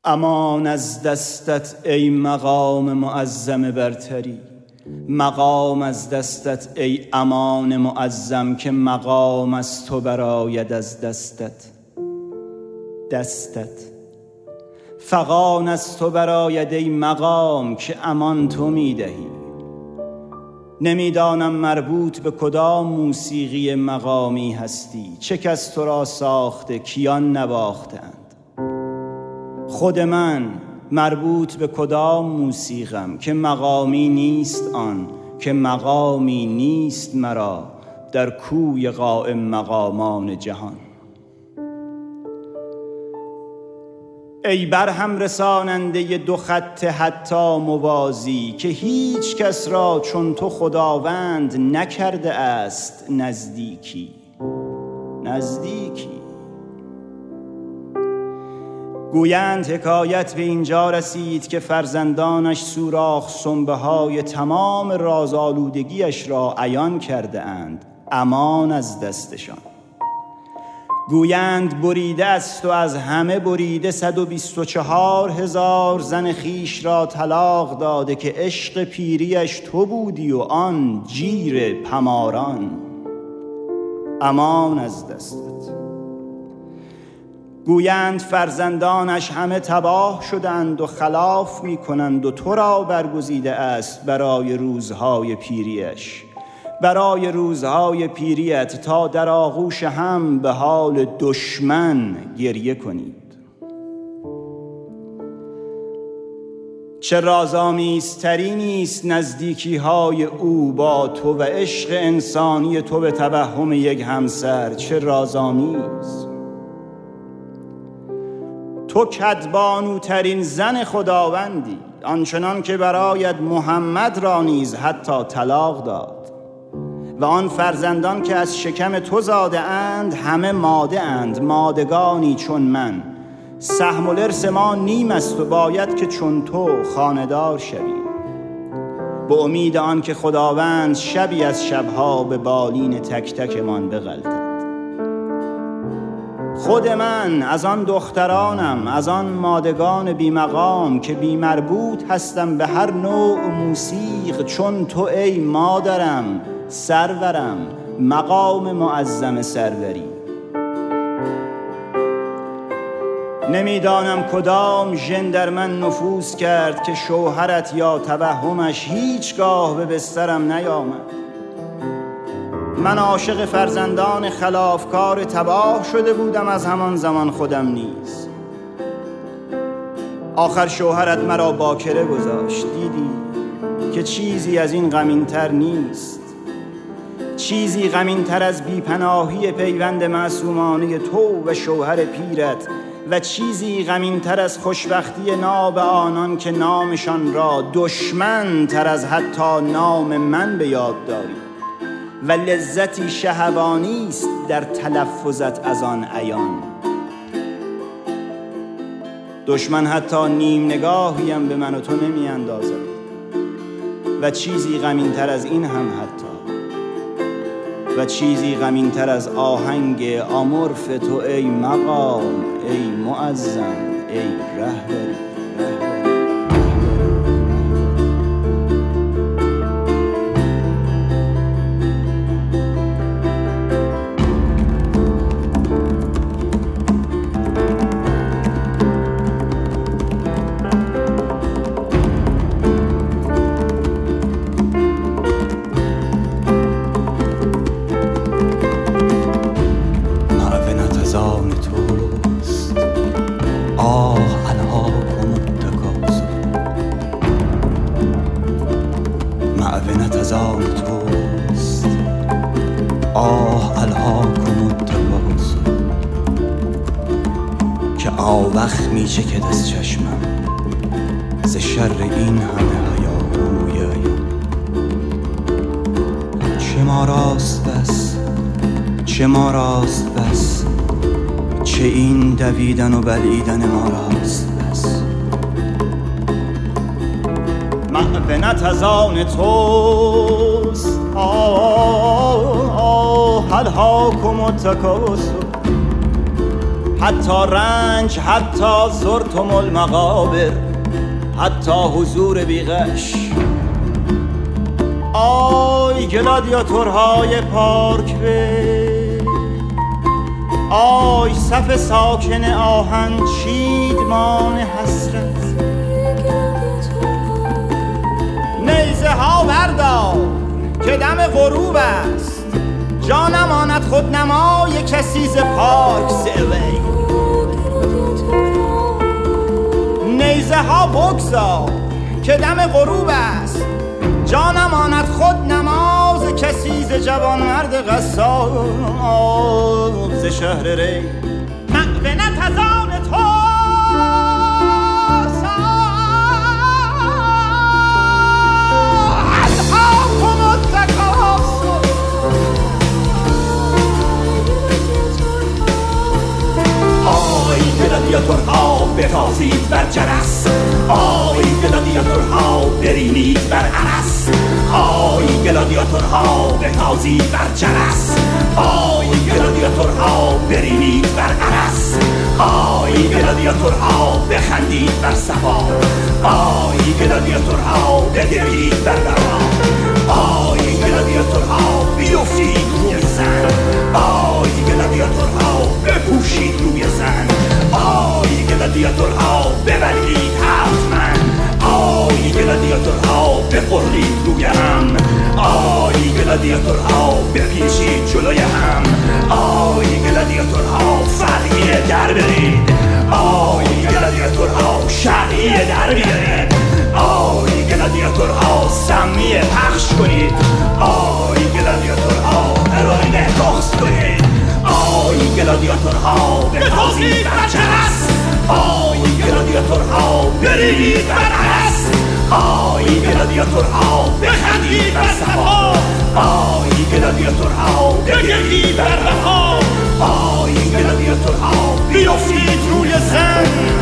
امان از دستت ای مقام معظم برتری، مقام از دستت ای امان معظم که مقام از تو براید از دستت. فغان از تو براید ای مقام که امان تو میدهی. نمیدانم مربوط به کدام موسیقی مقامی هستی، چه کس تو را ساخته کیان نواختند. خود من مربوط به کدام موسیقم که مقامی نیست آن، که مقامی نیست مرا در کوی قائم مقامان جهان. ای برهم رساننده دو خط حتی موازی که هیچ کس را چون تو خداوند نکرده است نزدیکی. گویند حکایت به اینجا رسید که فرزندانش سوراخ سنبه های تمام رازآلودگیش را عیان کرده اند، امان از دستشان. گویند بریده است و از همه بریده 124,000 زن خیش را طلاق داده که عشق پیریش تو بودی و آن جیر پماران. امان از دستت. گویند فرزندانش همه تباه شدند و خلاف می کنند و تو را برگزیده است برای روزهای پیریش، برای روزهای پیریت تا در آغوش هم به حال دشمن گریه کنید. چه رازآمیزتری نیست نزدیکی های او با تو و عشق انسانی تو به توهم یک همسر. چه رازآمیز. تو کدبانوترین زن خداوندی، آنچنان که برایت محمد را نیز حتی طلاق داد. و آن فرزندان که از شکم تو زاده اند همه ماده اند، مادگانی چون من. سهم الارث ما نیم است و باید که چون تو خانه‌دار شویم. به امید آن که خداوند شبی از شبها به بالین تک تکمان بغلطد. خود من از آن دخترانم، از آن مادگان بی مقام که بی مربوط هستم به هر نوع موسیق چون تو ای مادرم، سرورم، مقام معظم سروری. نمیدانم کدام ژن در من نفوذ کرد که شوهرت یا توهمش هیچگاه به بسترم نیامد. من عاشق فرزندان خلافکار تباه شده بودم از همان زمان خودم نیز. آخر شوهرت مرا باکره گذاشت. دیدی که چیزی از این غمین‌تر نیست، چیزی غمین‌تر از بیپناهی پیوند معصومانه تو و شوهر پیرت و چیزی غمین‌تر از خوشبختی ناب آنان که نامشان را دشمن تر از حتی نام من به یاد داری و لذتی شهوانی است در تلفظت از آن عیان. دشمن حتی نیم نگاهیم به من و تو نمی اندازد و چیزی غمین‌تر از این هم حتی، و چیزی غمین‌تر از آهنگ آمورف تو ای مقام، ای معظم، ای رهبری. معونت از آن توست، آه الهاکم التکاثر، که آوخ می چکد از چشمم ز شر این همه هیاهوی عیان. چه ما راست بس، چه ما راست بس، چه این دویدن و بلعیدن ما راست بس. معونت از آن توست، الهاکم التکاثر، حتی رنج، حتی زرتم المقابر، حتی حضور بیغش. آی گلادیاتورهای پارک به، آی صف ساکن آهن چیدمان حسرت. نیزه ها بردار که دم غروب است، جا نماند خود نمای کسی ز پارک زوی. نیزه ها بگذار که دم غروب است، جا نماند خود نماز کسی ز جوانمرد قصاب ز شهر ری. معونت از آن تو گلادیاتورها بتازید بر جرس، آی گلادیاتورها برینید بر عرس. آی گلادیاتورها بتازید بر جرس، آی گلادیاتورها برینید بر عرس. آی گلادیاتورها بخندید بر صفا، آی گلادیاتورها بگرید بر بقا. آی گلادیاتورها بیفتید روی زن، آی گلادیاتورها بپوشید روی زن. آی گلادیاتورها ببلید حتما، آی گلادیاتورها بخورید روی هم. آی گلادیاتورها بپیچید جلوی هم. آی گلادیاتورها فرقیه در برید، آی گلادیاتورها شرقیه در بیارید. آی گلادیاتورها سمیه پخش کنید، آی گلادیاتورها هروئین تخص کنید. آی گلادیاتورها بتازید بر جرس، آی گلادیاتورها برید بر عرس. آی گلادیاتورها بخندید بر صفا، آی گلادیاتورها بگرید بر بقا. آی گلادیاتورها بیفتید روی زن،